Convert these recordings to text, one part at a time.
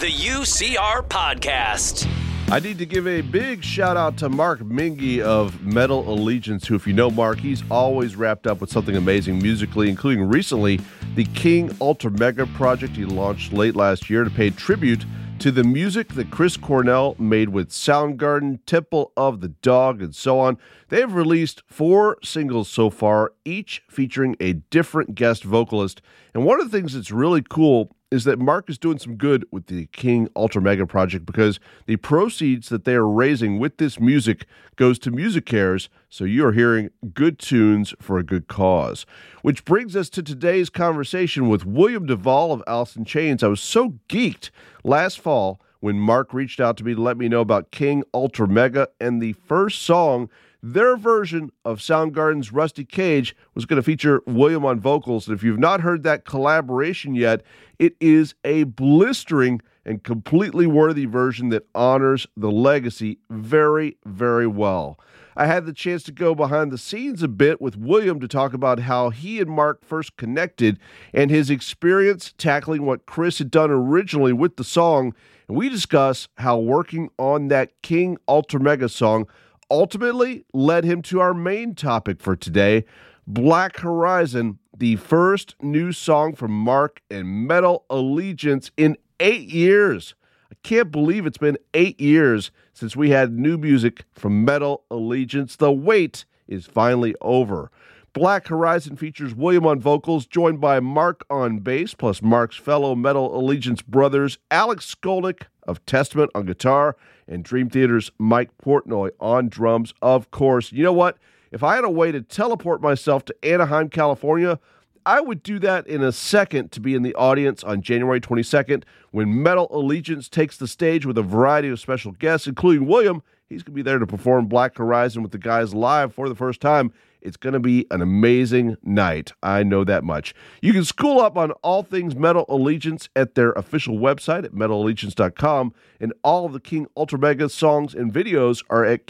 The UCR Podcast. I need to give a big shout out to Mark Mingy of Metal Allegiance, who, if you know Mark, he's always wrapped up with something amazing musically, including recently the King Ultra Mega project he launched late last year to pay tribute to the music that Chris Cornell made with Soundgarden, Temple of the Dog, and so on. They have released 4 singles so far, each featuring a different guest vocalist. And one of the things that's really cool is that Mark is doing some good with the King Ultra Mega project, because the proceeds that they are raising with this music goes to MusiCares, so you are hearing good tunes for a good cause. Which brings us to today's conversation with William Duvall of Alice in Chains. I was so geeked last fall when Mark reached out to me to let me know about King Ultra Mega, and the first song, their version of Soundgarden's Rusty Cage, was going to feature William on vocals. And if you've not heard that collaboration yet, it is a blistering and completely worthy version that honors the legacy very, very well. I had the chance to go behind the scenes a bit with William to talk about how he and Mark first connected and his experience tackling what Chris had done originally with the song. And we discuss how working on that King Ultra Mega song ultimately led him to our main topic for today, Black Horizon, the first new song from Mark and Metal Allegiance in 8 years. I can't believe it's been 8 years since we had new music from Metal Allegiance. The wait is finally over. Black Horizon features William on vocals, joined by Mark on bass, plus Mark's fellow Metal Allegiance brothers, Alex Skolnick of Testament on guitar, and Dream Theater's Mike Portnoy on drums, of course. You know what? If I had a way to teleport myself to Anaheim, California, I would do that in a second to be in the audience on January 22nd when Metal Allegiance takes the stage with a variety of special guests, including William. He's going to be there to perform Black Horizon with the guys live for the first time. It's going to be an amazing night. I know that much. You can school up on all things Metal Allegiance at their official website at metalallegiance.com, and all of the King Ultra Mega songs and videos are at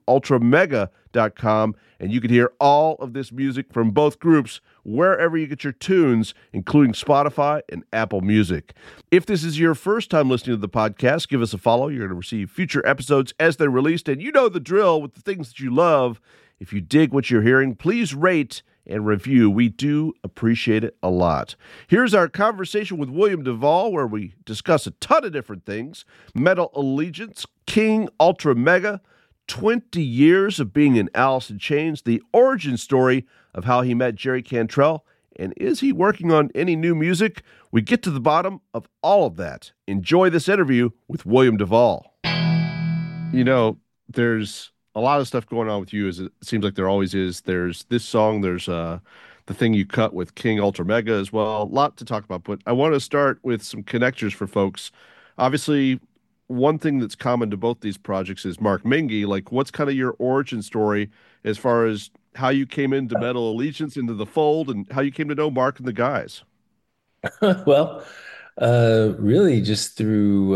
kingultramega.com, and you can hear all of this music from both groups wherever you get your tunes, including Spotify and Apple Music. If this is your first time listening to the podcast, give us a follow. You're going to receive future episodes as they're released, and you know the drill with the things that you love. If you dig what you're hearing, please rate and review. We do appreciate it a lot. Here's our conversation with William Duvall, where we discuss a ton of different things. Metal Allegiance, King Ultra Mega, 20 years of being in Alice in Chains, the origin story of how he met Jerry Cantrell, and is he working on any new music? We get to the bottom of all of that. Enjoy this interview with William Duvall. You know, there's a lot of stuff going on with you, as it seems like there always is. There's this song, there's the thing you cut with King Ultra Mega as well. A lot to talk about, but I want to start with some connectors for folks. Obviously, one thing that's common to both these projects is Mark Mingy. Like, what's kind of your origin story as far as how you came into Metal Allegiance, into the fold, and how you came to know Mark and the guys? Well, really just through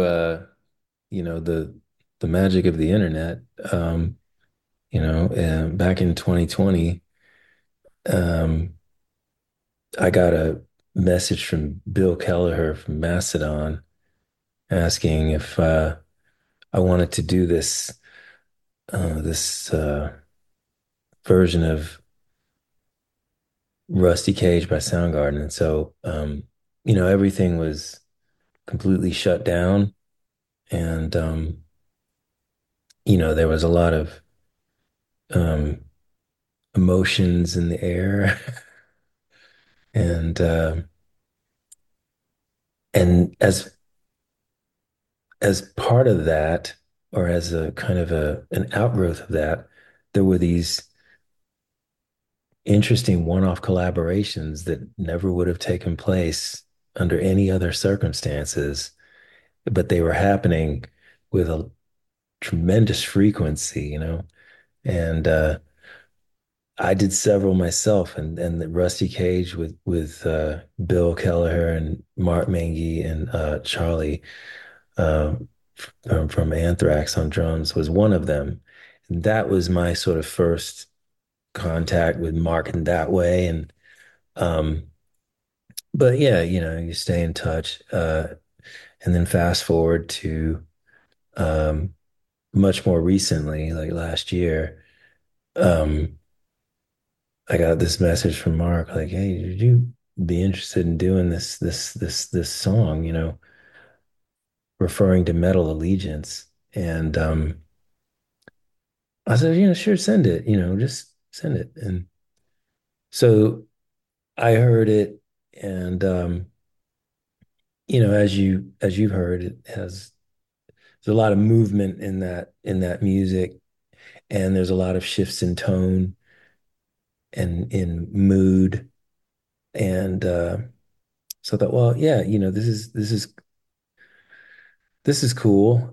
the magic of the internet. Back in 2020, I got a message from Bill Kelleher from Mastodon asking if I wanted to do this version of Rusty Cage by Soundgarden. And so, everything was completely shut down. And, there was a lot of emotions in the air. And as part of that, or as a kind of an outgrowth of that, there were these interesting one-off collaborations that never would have taken place under any other circumstances, but they were happening with a tremendous frequency, and I did several myself, and the Rusty Cage with Bill Kelleher and Mark Mengy and Charlie from Anthrax on drums was one of them. And that was my sort of first contact with Mark in that way. And but yeah, you stay in touch. And then fast forward to um, much more recently, like last year, um, I got this message from Mark, like, "Hey, did you be interested in doing this song? Referring to Metal Allegiance?" And I said, sure, send it. Just send it. And so I heard it, and as you've heard, it has there's a lot of movement in that music, and there's a lot of shifts in tone and in mood. And so I thought, well, yeah, this is cool.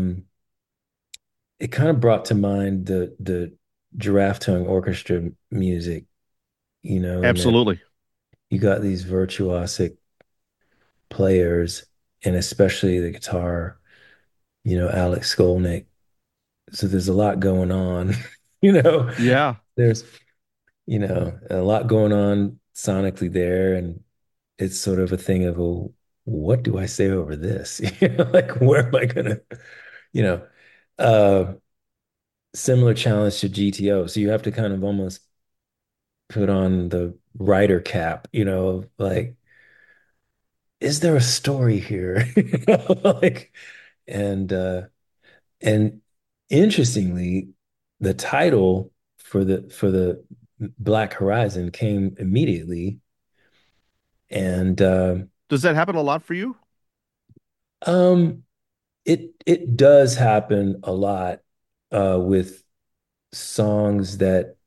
It kind of brought to mind the Giraffe Tongue Orchestra music, and that Absolutely. you got these virtuosic players, and especially the guitar, Alex Skolnick. So there's a lot going on, you know. Yeah. There's, a lot going on sonically there, and it's sort of a thing of, well, what do I say over this? Like where am I gonna, you know, uh, similar challenge to GTO. So you have to kind of almost put on the writer cap, like, is there a story here? Like, and and interestingly, the title for the Black Horizon came immediately, and Does that happen a lot for you? um, it does happen a lot with songs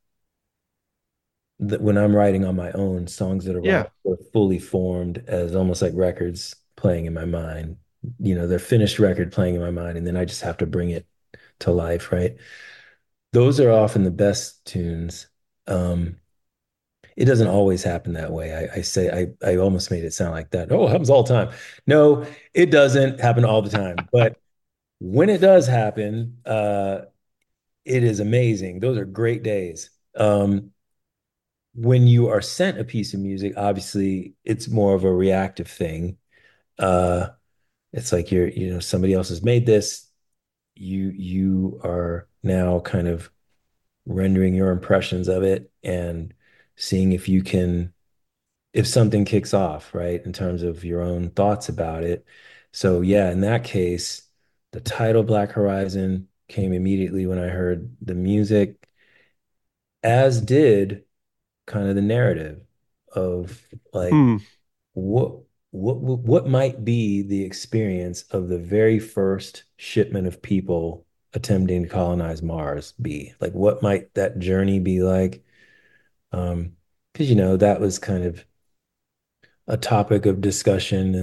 that when I'm writing on my own, songs that Yeah. are fully formed as almost like records playing in my mind. They're finished record playing in my mind, and then I just have to bring it to life, right? Those are often the best tunes. Um, it doesn't always happen that way. I say I almost made it sound like that. Oh, it happens all the time. No, it doesn't happen all the time. But when it does happen, it is amazing. Those are great days. When you are sent a piece of music, obviously it's more of a reactive thing. Uh, it's like somebody else has made this. You are now kind of rendering your impressions of it and seeing if something kicks off, right, in terms of your own thoughts about it. So yeah, in that case, the title Black Horizon came immediately when I heard the music, as did kind of the narrative of like Hmm. what what might be the experience of the very first shipment of people attempting to colonize Mars be? Like what might that journey be like? Because that was kind of a topic of discussion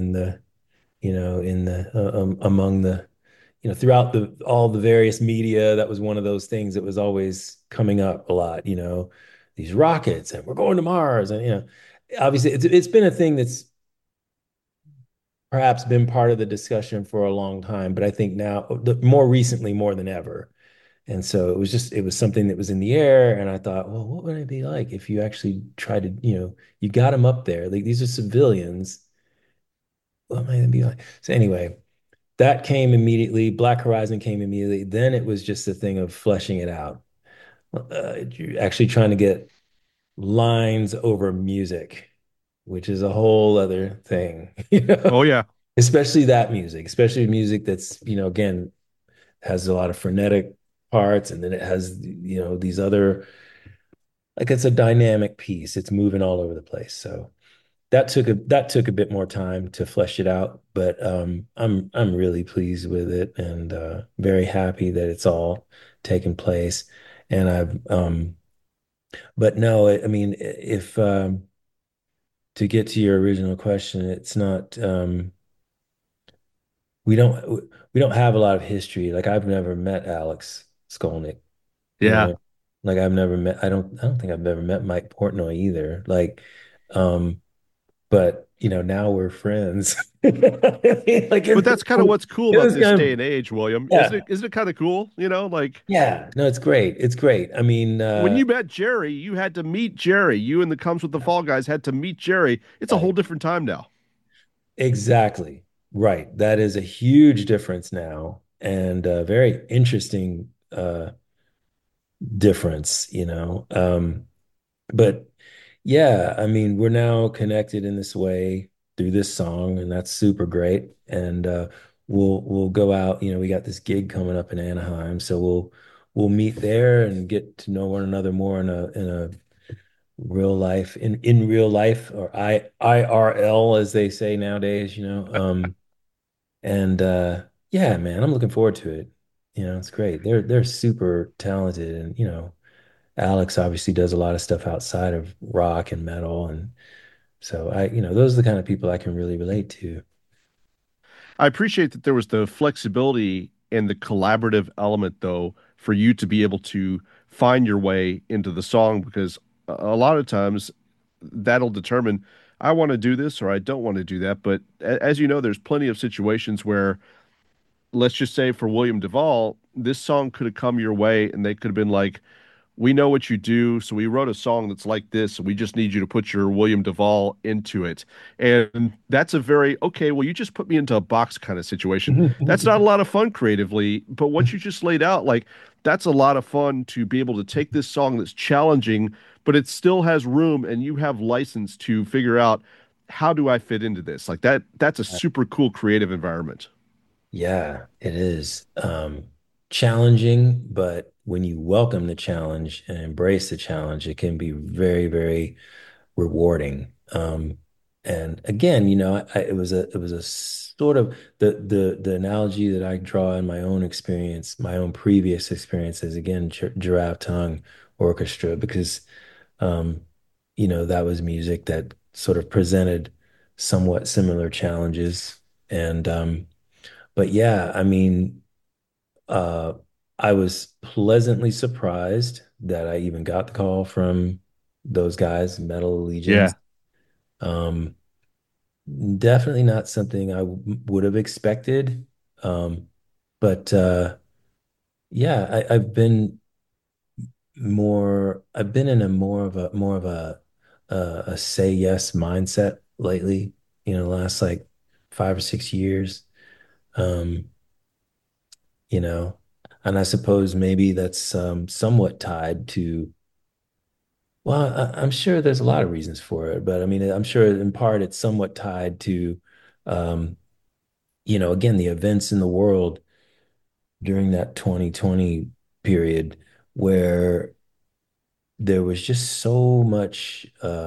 among the throughout the all the various media. That was one of those things that was always coming up a lot, these rockets and we're going to Mars. And obviously it's been a thing that's perhaps been part of the discussion for a long time, but I think now more recently more than ever. And so it was something that was in the air, and I thought, well, what would it be like if you actually tried to, you got them up there, like these are civilians. What might it be like? So anyway, that came immediately. Black Horizon came immediately. Then it was just a thing of fleshing it out. You're actually trying to get lines over music, which is a whole other thing, Oh yeah. especially music that's, again, has a lot of frenetic parts, and then it has, these other, like it's a dynamic piece. It's moving all over the place. So that took a bit more time to flesh it out, but I'm really pleased with it, and very happy that it's all taken place. And I've but no, I mean, if to get to your original question, it's not we don't we don't have a lot of history. Like I've never met Alex Skolnick, you Yeah. know. Like I've never met I don't think I've ever met Mike Portnoy either. Like but now we're friends. Like But that's kind of what's cool it about was this kind day of and age, William. Isn't yeah, it? Isn't it kind of cool? Like yeah. No, it's great. It's great. I mean, when you met Jerry, you had to meet Jerry. You and the Comes with the Fall guys had to meet Jerry. It's a whole right. different time now. Exactly. Right. That is a huge difference now and a very interesting difference, you know. But yeah, I mean, we're now connected in this way through this song, and that's super great. And we'll go out, you know, we got this gig coming up in Anaheim, so we'll meet there and get to know one another more in a real life in real life or IRL as they say nowadays, you know. And yeah, man, I'm looking forward to it. You know, it's great. They're super talented and, you know, Alex obviously does a lot of stuff outside of rock and metal. And so you know, those are the kind of people I can really relate to. I appreciate that there was the flexibility and the collaborative element, though, for you to be able to find your way into the song because a lot of times that'll determine I want to do this or I don't want to do that. But as you know, there's plenty of situations where, let's just say for William Duvall, this song could have come your way and they could have been like, we know what you do, so we wrote a song that's like this, and we just need you to put your William Duvall into it. And that's a very, okay, well, you just put me into a box kind of situation. That's not a lot of fun creatively, but what you just laid out, like, that's a lot of fun to be able to take this song that's challenging, but it still has room, and you have license to figure out how do I fit into this? Like that's a super cool creative environment. Yeah, it is. Challenging, but when you welcome the challenge and embrace the challenge, it can be very, very rewarding. And again, you know, it was a sort of the analogy that I draw in my own experience, my own previous experiences, again, Giraffe Tongue Orchestra, because um, you know, that was music that sort of presented somewhat similar challenges. And but yeah, I mean, uh, I was pleasantly surprised that I even got the call from those guys, Metal Yeah. Allegiance. Um, Definitely not something I would have expected. Um, but yeah, I've been in a more of a say yes mindset lately, you know, the last like 5 or 6 years. Um, you know, and I suppose maybe that's somewhat tied to, well, I'm sure there's a lot of reasons for it, but I mean, I'm sure in part it's somewhat tied to, um, you know, again, the events in the world during that 2020 period where there was just so much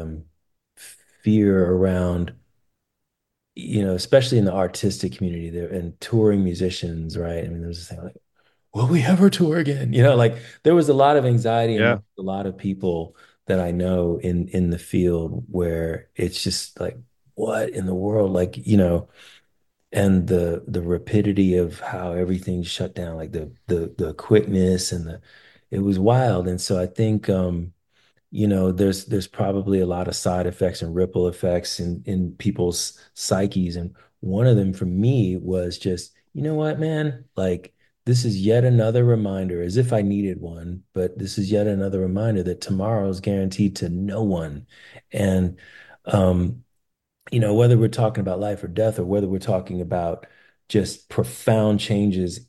fear around, you know, especially in the artistic community there and touring musicians, right? I mean, there's this thing like, will we ever tour again? You know, like there was a lot of anxiety Yeah. among a lot of people that I know in the field where it's just like, what in the world? Like, you know, and the rapidity of how everything shut down, like the quickness and the it was wild. And so I think you know, there's probably a lot of side effects and ripple effects in people's psyches. And one of them for me was just, you know what, man? Like this is yet another reminder, as if I needed one, but this is yet another reminder that tomorrow is guaranteed to no one. And um, you know, whether we're talking about life or death, or whether we're talking about just profound changes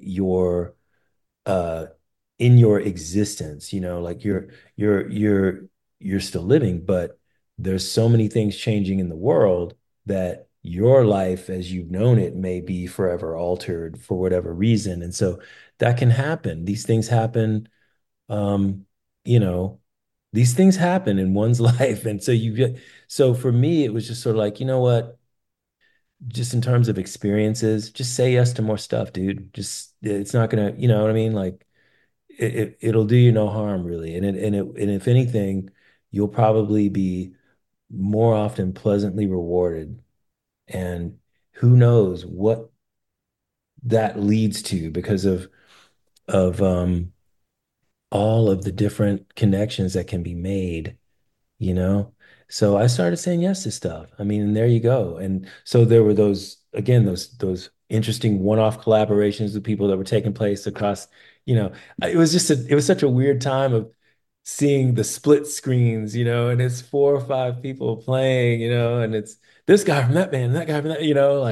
uh in your existence, you know, like you're still living, but there's so many things changing in the world that your life as you've known it may be forever altered for whatever reason. And so that can happen. These things happen, um, you know, these things happen in one's life. And so you get, so for me, it was just sort of like, you know what, just in terms of experiences, just say yes to more stuff, dude. Just, it's not gonna, you know what I mean? Like, it'll do you no harm really. And if anything, you'll probably be more often pleasantly rewarded. And who knows what that leads to because of all of the different connections that can be made, you know? So I started saying yes to stuff. I mean, and there you go. And so there were those, again, those interesting one-off collaborations with people that were taking place across, you know, it was such a weird time of seeing the split screens, you know, and it's 4 or 5 people playing, you know, and it's this guy from that band, that guy from that, you know, like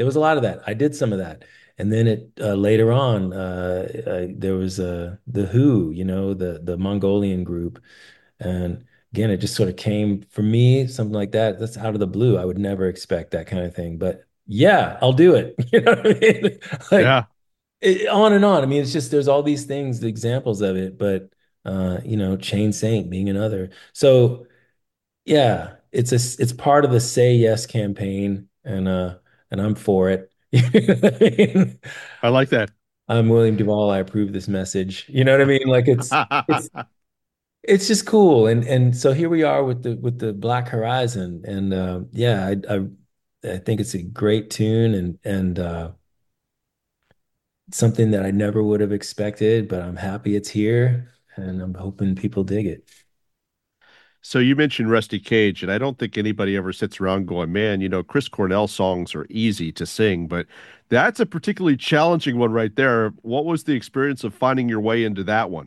There was a lot of that. I did some of that. And then it later on, there was the Who, the Mongolian group. And again, it just sort of came for me, something like that. That's out of the blue. I would never expect that kind of thing. But yeah, I'll do it. You know what I mean? Like Yeah. on and on. I mean, it's just there's all these things, the examples of it, but Chain Saint being another. So yeah, it's part of the Say Yes campaign, and I'm for it. You know what I mean? I like that. I'm William Duvall. I approve this message. You know what I mean? Like it's just cool. And so here we are with the Black Horizon. And yeah, I think it's a great tune and something that I never would have expected, but I'm happy it's here and I'm hoping people dig it. So you mentioned Rusty Cage, and I don't think anybody ever sits around going, man, Chris Cornell songs are easy to sing, but that's a particularly challenging one right there. What was the experience of finding your way into that one?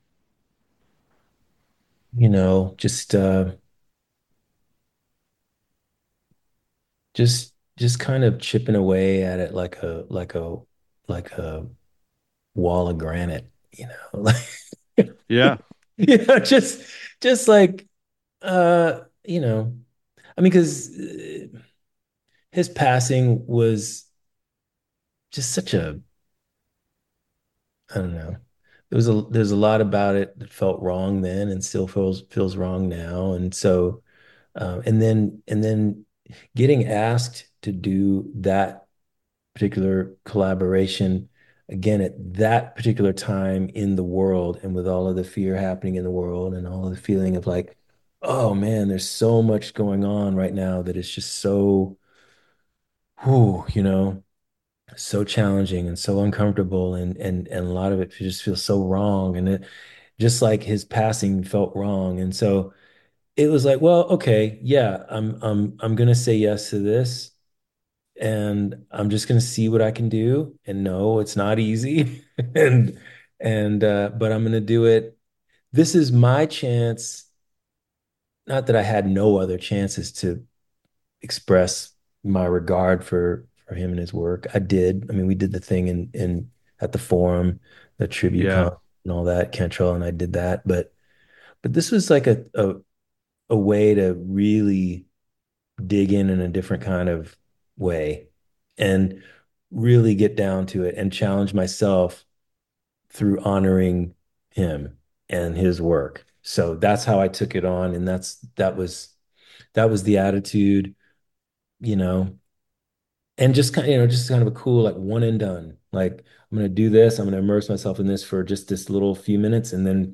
Just kind of chipping away at it like a wall of granite, like Yeah. just like uh, you know, I mean, because his passing was just such a, I don't know. There's a lot about it that felt wrong then and still feels wrong now. And so and then getting asked to do that particular collaboration again at that particular time in the world and with all of the fear happening in the world and all of the feeling of like, oh man, there's so much going on right now that is just so, whew, so challenging and so uncomfortable and a lot of it just feels so wrong and it just like his passing felt wrong and so it was like well okay yeah I'm gonna say yes to this and I'm just gonna see what I can do and no it's not easy and but I'm gonna do it. This is my chance, not that I had no other chances to express my regard for him and his work. I did. I mean, we did the thing in at the forum, the tribute Yeah. con and all that, Cantrell and I did that. But this was like a way to really dig in a different kind of way and really get down to it and challenge myself through honoring him and his work. So that's how I took it on, and that was the attitude, you know, and just kind of a cool like one and done. Like I'm gonna do this, I'm gonna immerse myself in this for just this little few minutes,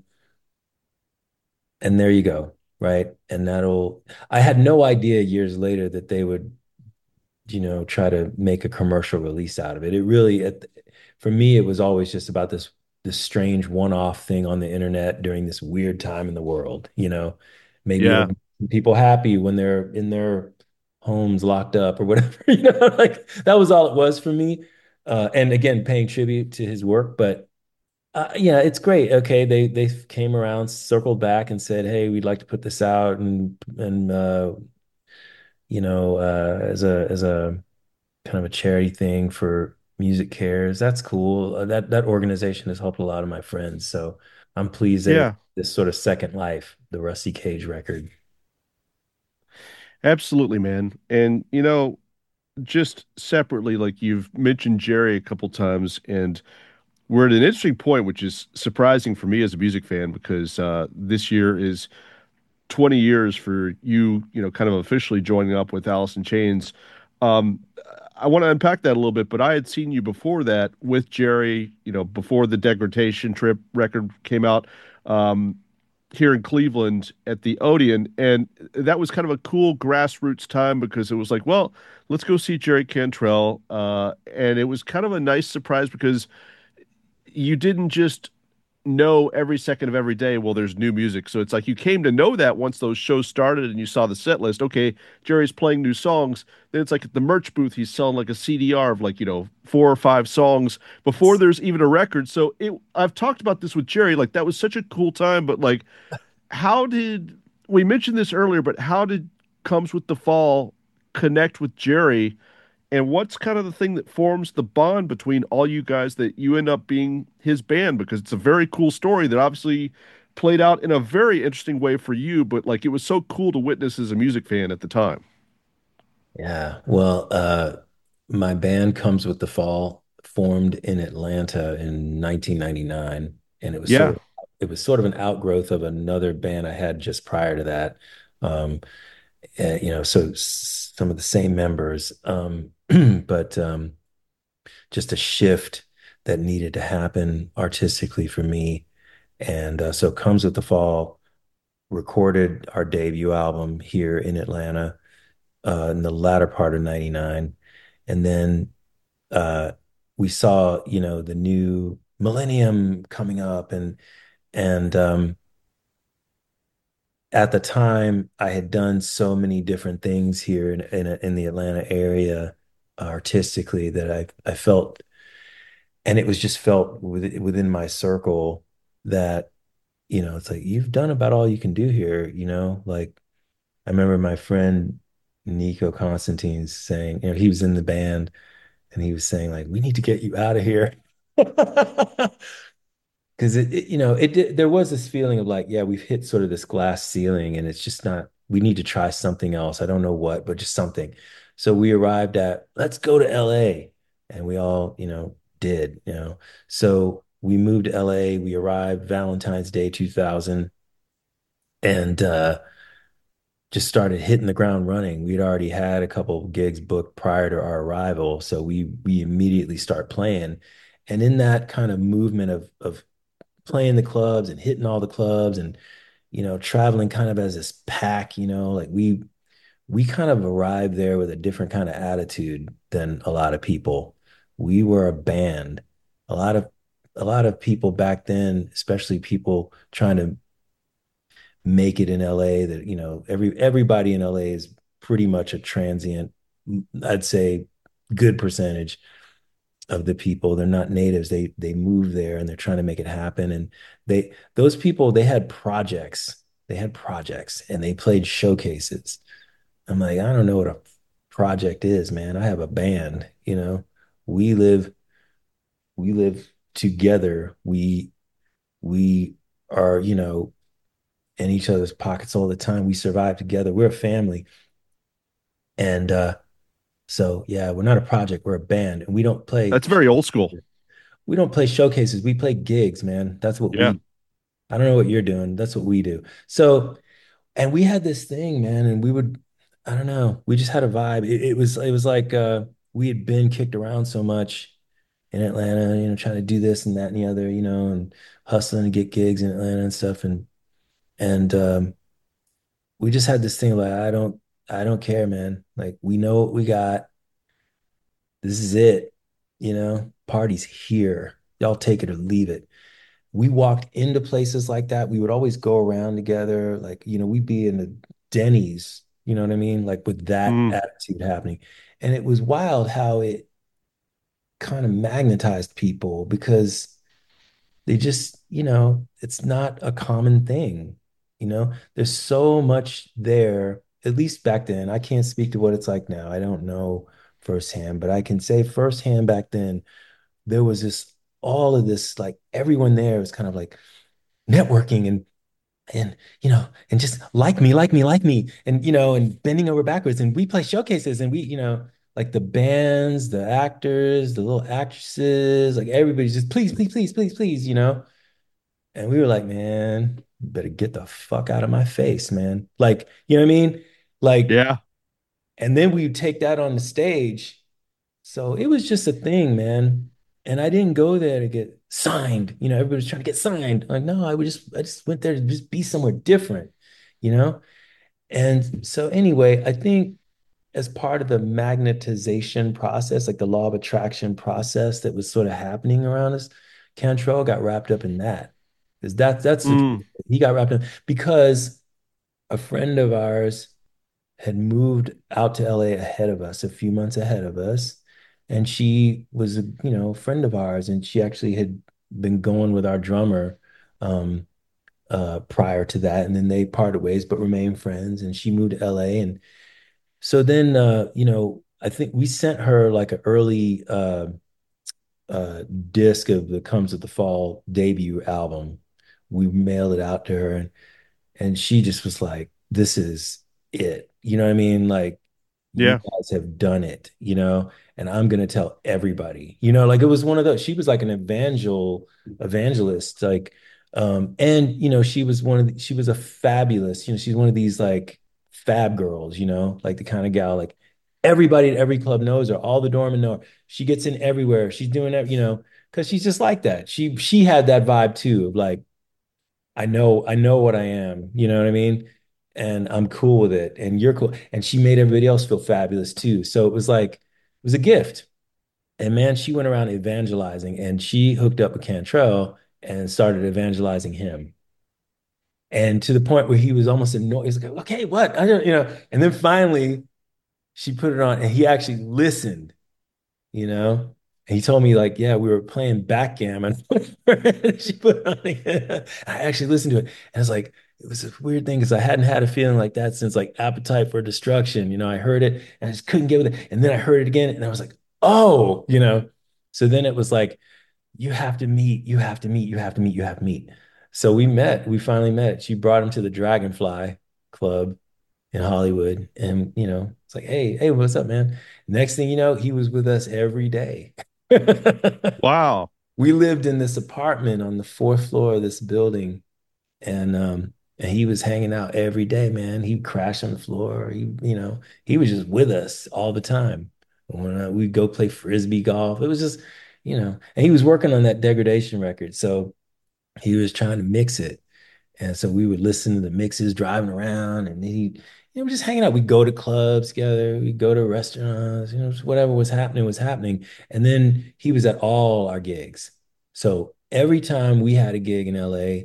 and there you go, right? And that'll. I had no idea years later that they would, try to make a commercial release out of it. For me, it was always just about this strange one-off thing on the internet during this weird time in the world. Maybe it'll Yeah. make people happy when they're in their homes locked up or whatever. Like that was all it was for me. And again, paying tribute to his work, but yeah, it's great. Okay, they came around, circled back, and said, "Hey, we'd like to put this out and as a kind of a charity thing for Music Cares. That's cool. That organization has helped a lot of my friends. So I'm pleased that it's Yeah. this sort of second life, the Rusty Cage record. Absolutely, man. And just separately, like you've mentioned Jerry a couple times, and we're at an interesting point, which is surprising for me as a music fan because this year is 20 years for you, kind of officially joining up with Alice in Chains. Um, I want to unpack that a little bit, but I had seen you before that with Jerry, before the Degradation Trip record came out, um, here in Cleveland at the Odeon. And that was kind of a cool grassroots time because it was like, well, let's go see Jerry Cantrell. And it was kind of a nice surprise because you didn't just know every second of every day, well, there's new music. So it's like you came to know that once those shows started and you saw the set list. Okay, Jerry's playing new songs. Then it's like at the merch booth, he's selling like a CDR of like, 4 or 5 songs before there's even a record. So I've talked about this with Jerry. Like that was such a cool time. But like, how did we mentioned this earlier, but how did Comes with the Fall connect with Jerry? And what's kind of the thing that forms the bond between all you guys that you end up being his band? Because it's a very cool story that obviously played out in a very interesting way for you, but like it was so cool to witness as a music fan at the time. Yeah. Well, my band Comes with the Fall formed in Atlanta in 1999, and Yeah. it was sort of an outgrowth of another band I had just prior to that. Um, so some of the same members, but just a shift that needed to happen artistically for me. And so Comes with the Fall recorded our debut album here in Atlanta in the latter part of 99. And then uh, we saw, the new millennium coming up and at the time I had done so many different things here in the Atlanta area artistically that I felt, and it was just felt within my circle that, it's like you've done about all you can do here, like I remember my friend Nico Constantine saying, he was in the band and he was saying like, we need to get you out of here. Because there was this feeling of like, yeah, we've hit sort of this glass ceiling and it's just not, we need to try something else. I don't know what, but just something. So we arrived at, let's go to LA. And we all, did, So we moved to LA. We arrived Valentine's Day 2000 and just started hitting the ground running. We'd already had a couple of gigs booked prior to our arrival. So we immediately start playing. And in that kind of movement of playing the clubs and hitting all the clubs and traveling kind of as this pack, like we kind of arrived there with a different kind of attitude than a lot of people. We were a band. A lot of a lot of people back then, especially people trying to make it in LA, that everybody in LA is pretty much a transient. I'd say good percentage of the people. They're not natives. They move there and they're trying to make it happen. And those people, they had projects. They had projects and they played showcases. I'm like, I don't know what a project is, man. I have a band, We live we live together. We are, in each other's pockets all the time. We survive together. We're a family. And so yeah, we're not a project, we're a band. And That's very old school. we don't play showcases. We play gigs, man. That's what Yeah. I don't know what you're doing. That's what we do. So, and we had this thing, man, and I don't know, we just had a vibe. It was like we had been kicked around so much in Atlanta, trying to do this and that and the other, and hustling to get gigs in Atlanta and stuff. And we just had this thing like, I don't care, man. Like we know what we got. This is it, party's here. Y'all take it or leave it. We walked into places like that. We would always go around together. Like, we'd be in the Denny's, you know what I mean? Like with that Mm. attitude happening. And it was wild how it kind of magnetized people because they just, it's not a common thing. There's so much there, at least back then. I can't speak to what it's like now. I don't know firsthand, but I can say firsthand back then, there was all of this, like everyone there was kind of like networking and just like me, and and bending over backwards. And we play showcases and we, like the bands, the actors, the little actresses, like everybody's just please, please, please, please, please, And we were like, man, you better get the fuck out of my face, man. Like, you know what I mean? Like, Yeah. and then we would take that on the stage. So it was just a thing, man. And I didn't go there to get signed. Everybody's trying to get signed. Like, no, I just went there to just be somewhere different, you know? And so anyway, I think as part of the magnetization process, like the law of attraction process that was sort of happening around us, Cantrell got wrapped up in that. Because Mm. he got wrapped up because a friend of ours had moved out to LA ahead of us, a few months ahead of us. And she was a, friend of ours, and she actually had been going with our drummer prior to that. And then they parted ways, but remained friends. And she moved to LA. And so then, I think we sent her like an early disc of the Comes with the Fall debut album. We mailed it out to her, and she just was like, "This is it." You know what I mean? Like, you Yeah. guys have done it, and I'm gonna tell everybody. Like it was one of those. She was like an evangelist, like, and she was a fabulous, she's one of these like fab girls, like the kind of gal like everybody at every club knows her, all the doormen know her. She gets in everywhere. She's doing that, because she's just like that. She had that vibe too of like, I know what I am, you know what I mean? And I'm cool with it. And you're cool. And she made everybody else feel fabulous too. So it was like, it was a gift. And man, she went around evangelizing and she hooked up with Cantrell and started evangelizing him. And to the point where he was almost annoyed. He's like, okay, what? I don't, and then finally she put it on and he actually listened, you know? And he told me like, yeah, we were playing backgammon. She put it on again. I actually listened to it. And it's like, it was a weird thing because I hadn't had a feeling like that since like Appetite for Destruction. I heard it and I just couldn't get with it. And then I heard it again and I was like, oh, So then it was like, you have to meet, you have to meet, you have to meet, you have to meet. So we finally met. She brought him to the Dragonfly Club in Hollywood. And, it's like, hey, what's up, man? Next thing you know, he was with us every day. Wow. We lived in this apartment on the fourth floor of this building, and he was hanging out every day, man. He'd crash on the floor. He was just with us all the time. When we'd go play frisbee golf, it was just, and he was working on that Degradation record, so he was trying to mix it. And so we would listen to the mixes driving around and just hanging out. We'd go to clubs together. We'd go to restaurants, whatever was happening was happening. And then he was at all our gigs. So every time we had a gig in LA,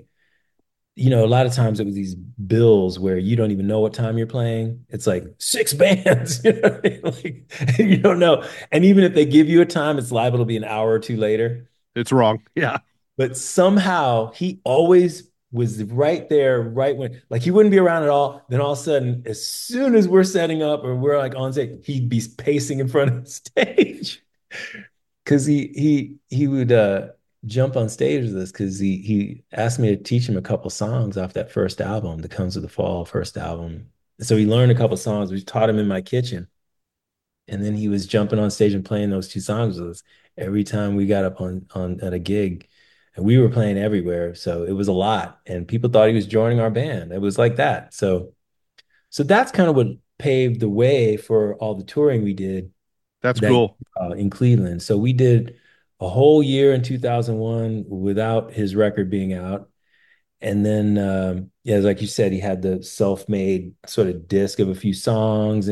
a lot of times it was these bills where you don't even know what time you're playing. It's like six bands, you know what I mean? Like, you don't know. And even if they give you a time, it's liable to be an hour or two later. It's wrong. Yeah. But somehow he always was right there, right when, like he wouldn't be around at all. Then all of a sudden, as soon as we're setting up or we're like on stage, he'd be pacing in front of the stage because he would jump on stage with us because he asked me to teach him a couple songs off that first album, the Comes with the Fall first album. So he learned a couple songs. We taught him in my kitchen, and then he was jumping on stage and playing those two songs with us every time we got up on at a gig. And we were playing everywhere, so it was a lot. And people thought he was joining our band. It was like that. So that's kind of what paved the way for all the touring we did That's that cool. in Cleveland. So we did a whole year in 2001 without his record being out. And then, yeah, like you said, he had the self-made sort of disc of a few songs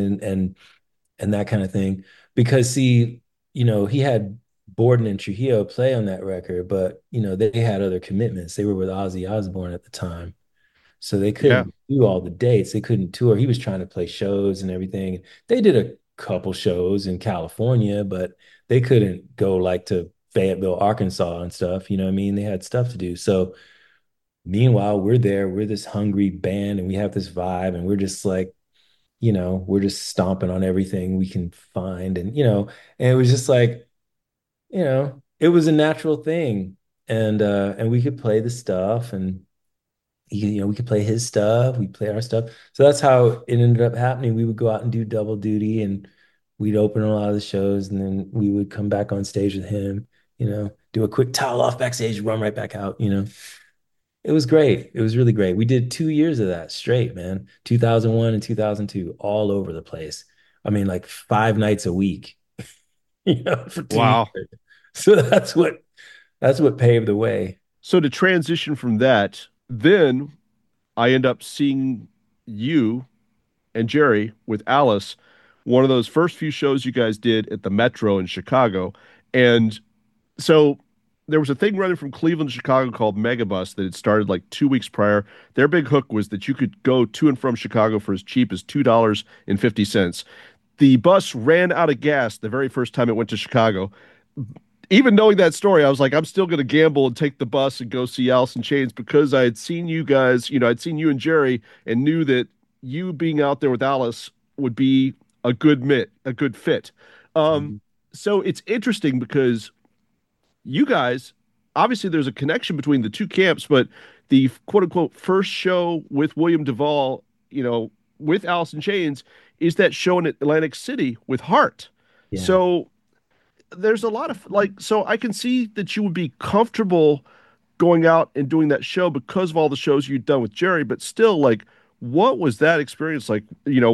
and that kind of thing. Because see, he had Borden and Trujillo play on that record, but they had other commitments. They were with Ozzy Osbourne at the time. So they Yeah. couldn't do all the dates. They couldn't tour. He was trying to play shows and everything. They did a couple shows in California, but they couldn't go like to Fayetteville, Arkansas and stuff. You know what I mean? They had stuff to do. So meanwhile, we're there, we're this hungry band and we have this vibe and we're just like, we're just stomping on everything we can find. And it was just like, it was a natural thing. And we could play the stuff and we could play his stuff, we play our stuff. So that's how it ended up happening. We would go out and do double duty and we'd open a lot of the shows and then we would come back on stage with him, do a quick towel off backstage, run right back out. It was great. It was really great. We did 2 years of that straight, man. 2001 and 2002, all over the place. I mean, like 5 nights a week, for 2 years. Wow. So that's what paved the way. So to transition from that, then I end up seeing you and Jerry with Alice, one of those first few shows you guys did at the Metro in Chicago. And so there was a thing running from Cleveland to Chicago called Megabus that had started like 2 weeks prior. Their big hook was that you could go to and from Chicago for as cheap as $2.50. The bus ran out of gas the very first time it went to Chicago. Even knowing that story, I was like, I'm still going to gamble and take the bus and go see Alice in Chains because I had seen you guys, I'd seen you and Jerry and knew that you being out there with Alice would be a good fit. Um, Mhm. so it's interesting because you guys, obviously there's a connection between the two camps, but the quote unquote first show with William Duvall, with Alice in Chains, is that show in Atlantic City with Heart. Yeah. So there's a lot of like, so I can see that you would be comfortable going out and doing that show because of all the shows you'd done with Jerry, but still, like, what was that experience like?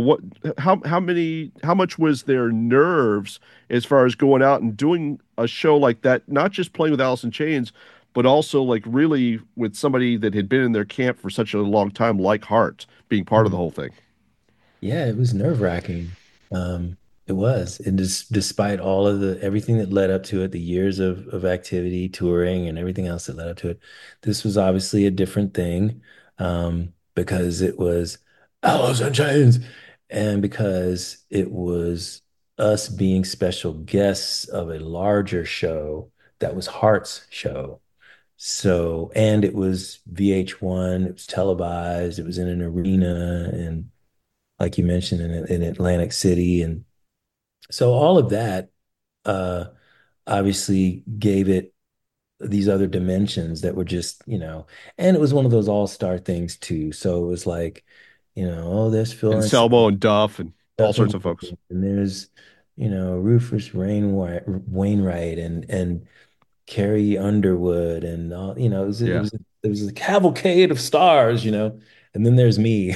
How much was their nerves as far as going out and doing a show like that, not just playing with Alice in Chains, but also like really with somebody that had been in their camp for such a long time, like Hart, being part of the Mhm. whole thing. Yeah, it was nerve-wracking. It was. And despite all of the everything that led up to it, the years of activity, touring, and everything else that led up to it, this was obviously a different thing. Because it was Alice in Chains, and because it was us being special guests of a larger show that was Heart's show. So, and it was VH1, it was televised, it was in an arena, and like you mentioned in Atlantic City. And so all of that uh, obviously gave it these other dimensions that were just, and it was one of those all-star things too. So it was like, oh, there's Phil Anselmo Anselmo, and Duff and all sorts of folks. and there's, Rufus Wainwright and Carrie Underwood and all, Yeah. it was a cavalcade of stars, and then there's me.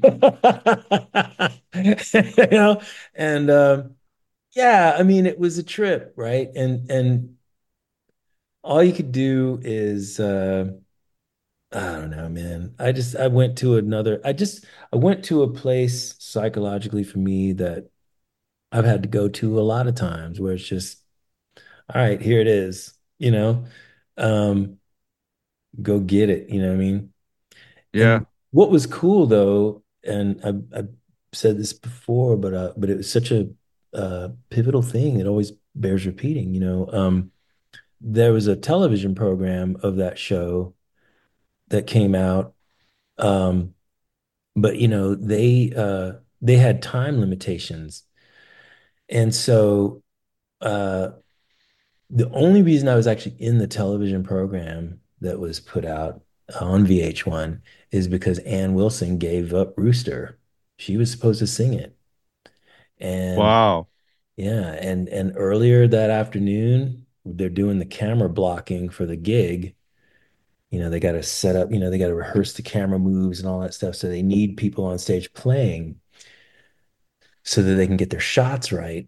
You know, and yeah, I mean, it was a trip, right? And all you could do is I don't know, man. I went to a place psychologically for me that I've had to go to a lot of times where it's just, all right, here it is, um, go get it, you know what I mean? Yeah. And what was cool though, and I said this before, but it was such a pivotal thing. It always bears repeating. There was a television program of that show that came out, um, but they had time limitations, and so uh, the only reason I was actually in the television program that was put out on VH1 is because Ann Wilson gave up Rooster. She was supposed to sing it. And Wow. yeah, and earlier that afternoon, they're doing the camera blocking for the gig. They got to set up, they got to rehearse the camera moves and all that stuff. So they need people on stage playing so that they can get their shots right.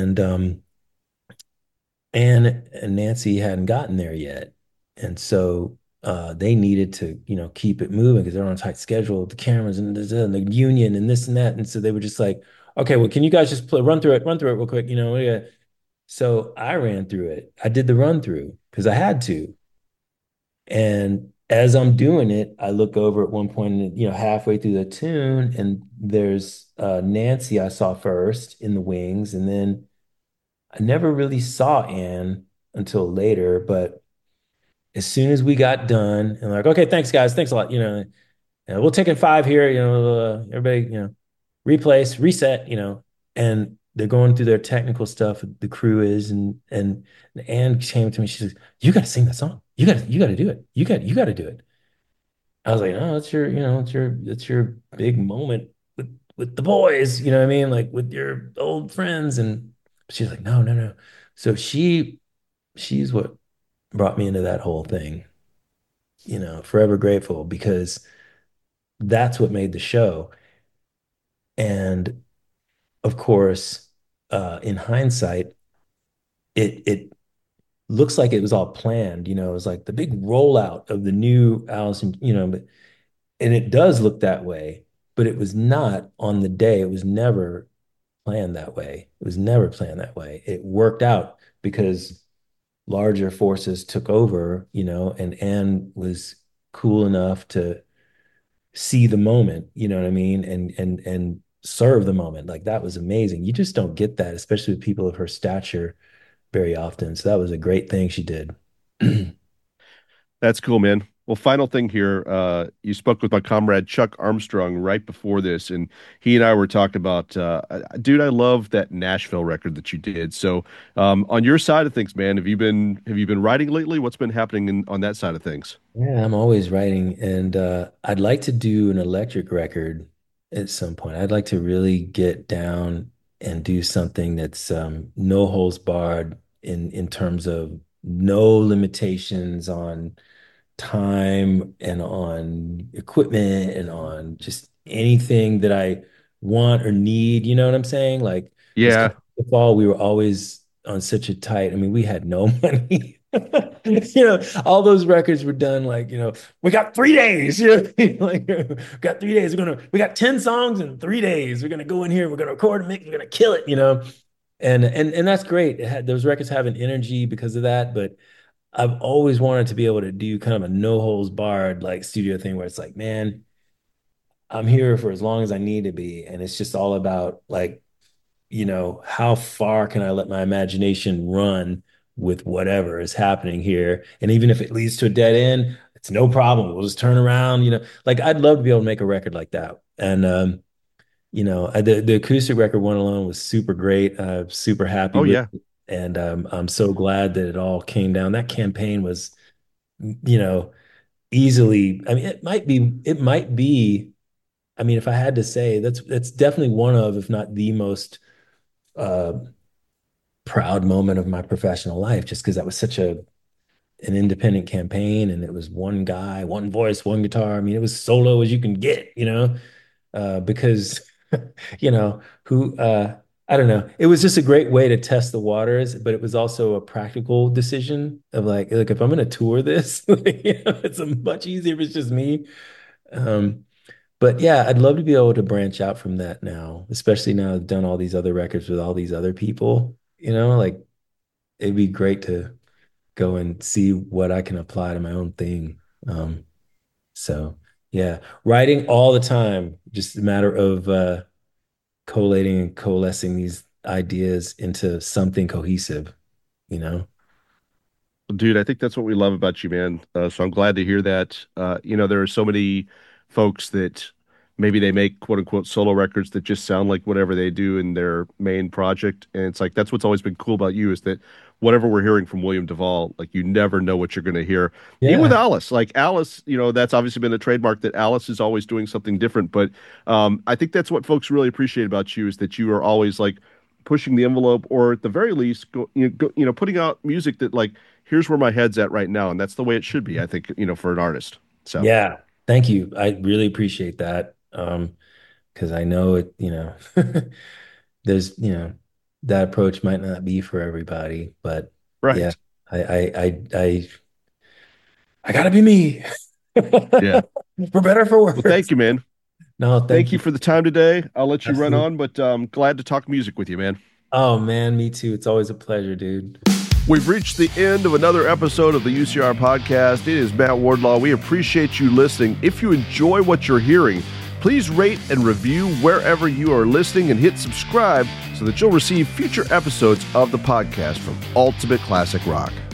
And Nancy hadn't gotten there yet. And so they needed to, keep it moving because they're on a tight schedule with the cameras and the union and this and that. And so they were just like, okay, well, can you guys just run through it real quick? Yeah. So I ran through it. I did the run through because I had to. And as I'm doing it, I look over at one point, halfway through the tune, and there's Nancy I saw first in the wings, and then I never really saw Anne until later, but as soon as we got done and like, okay, thanks guys, thanks a lot, we'll take in five here, everybody, replace, reset, and they're going through their technical stuff. The crew is, and Anne came to me. She says, "You got to sing that song. You got to do it. You got to do it." I was like, "Oh, it's your big moment with the boys. You know what I mean? Like with your old friends." And she's like, "No, no, no." So she's what brought me into that whole thing. Forever grateful because that's what made the show. And of course, in hindsight, it looks like it was all planned. It was like the big rollout of the new Allison, and it does look that way, but it was not on the day. It was never planned that way. It was never planned that way. It worked out because larger forces took over, and Anne was cool enough to see the moment, you know what I mean? And serve the moment. Like that was amazing. You just don't get that, especially with people of her stature very often. So that was a great thing she did. That's cool, man. Well, final thing here. You spoke with my comrade Chuck Armstrong right before this, and he and I were talking about, dude, I love that Nashville record that you did. So, on your side of things, man, have you been writing lately? What's been happening on that side of things? Yeah, I'm always writing, and I'd like to do an electric record at some point. I'd like to really get down and do something that's no holds barred in terms of no limitations on time and on equipment and on just anything that I want or need. You know what I'm saying? Like, because Yeah, the fall, we were always on such a tight. I mean, we had no money. All those records were done like, we got 3 days. Like we got 3 days. We got 10 songs in 3 days. We're gonna go in here, we're gonna record and mix, we're gonna kill it. And that's great. Those records have an energy because of that, but I've always wanted to be able to do kind of a no holds barred like studio thing where it's like, man, I'm here for as long as I need to be. And it's just all about like, how far can I let my imagination run with whatever is happening here? And even if it leads to a dead end, it's no problem. We'll just turn around. Like I'd love to be able to make a record like that. And the acoustic record One Alone was super great. Super happy oh with yeah. it. And I'm so glad that it all came down. That campaign was, you know, easily, I mean, it might be, I mean, if I had to say, that's definitely one of, if not the most uh proud moment of my professional life, just because that was such an independent campaign and it was one guy, one voice, one guitar. I mean, it was solo as you can get. Because who I don't know. It was just a great way to test the waters, but it was also a practical decision of like, look, if I'm going to tour this, it's a much easier if it's just me. Um, but yeah, I'd love to be able to branch out from that now, especially now I've done all these other records with all these other people, like it'd be great to go and see what I can apply to my own thing. So yeah, writing all the time, just a matter of collating and coalescing these ideas into something cohesive, you know? Dude, I think that's what we love about you, man. So I'm glad to hear that. There are so many folks that maybe they make quote unquote solo records that just sound like whatever they do in their main project. And it's like that's what's always been cool about you is that whatever we're hearing from William Duvall, like you never know what you're going to hear. Even with Yeah. Alice, like Alice, that's obviously been a trademark that Alice is always doing something different. But I think that's what folks really appreciate about you is that you are always like pushing the envelope, or at the very least, putting out music that like here's where my head's at right now, and that's the way it should be. I think for an artist. So Yeah. Thank you. I really appreciate that. Because I know it, there's, that approach might not be for everybody, but yeah, right, I I gotta be me. yeah. For better, for Well, worse. thank you, man. No, Thank thank you you. for the time today. I'll let you run Absolutely. on, but glad to talk music with you, man. Oh man, me too. It's always a pleasure, dude. We've reached the end of another episode of the UCR podcast. It is Matt Wardlaw. We appreciate you listening. If you enjoy what you're hearing, please rate and review wherever you are listening and hit subscribe so that you'll receive future episodes of the podcast from Ultimate Classic Rock.